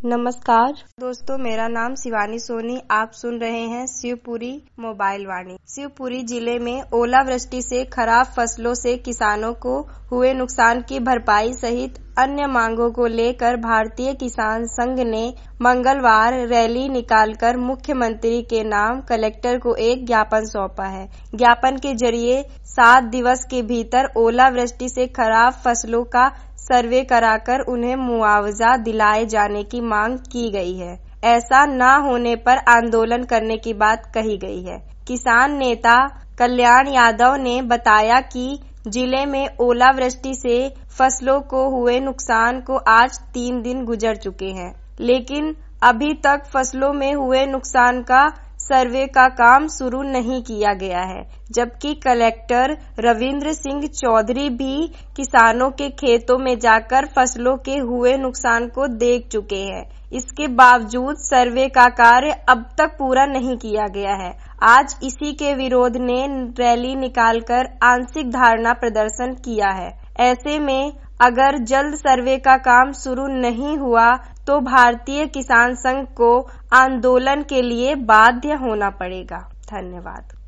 नमस्कार दोस्तों, मेरा नाम शिवानी सोनी। आप सुन रहे हैं शिवपुरी मोबाइल वाणी। शिवपुरी जिले में ओलावृष्टि से खराब फसलों से किसानों को हुए नुकसान की भरपाई सहित अन्य मांगों को लेकर भारतीय किसान संघ ने मंगलवार रैली निकालकर मुख्यमंत्री के नाम कलेक्टर को एक ज्ञापन सौंपा है। ज्ञापन के जरिए 7 दिवस के भीतर ओलावृष्टि से खराब फसलों का सर्वे कराकर उन्हें मुआवजा दिलाए जाने की मांग की गई है। ऐसा न होने पर आंदोलन करने की बात कही गई है। किसान नेता कल्याण यादव ने बताया कि जिले में ओलावृष्टि से फसलों को हुए नुकसान को आज 3 दिन गुजर चुके हैं, लेकिन अभी तक फसलों में हुए नुकसान का सर्वे का काम शुरू नहीं किया गया है। जबकि कलेक्टर रविंद्र सिंह चौधरी भी किसानों के खेतों में जाकर फसलों के हुए नुकसान को देख चुके हैं। इसके बावजूद सर्वे का कार्य अब तक पूरा नहीं किया गया है। आज इसी के विरोध ने रैली निकालकर आंशिक धरना प्रदर्शन किया है। ऐसे में अगर जल्द सर्वे का काम शुरू नहीं हुआ तो भारतीय किसान संघ को आंदोलन के लिए बाध्य होना पड़ेगा। धन्यवाद।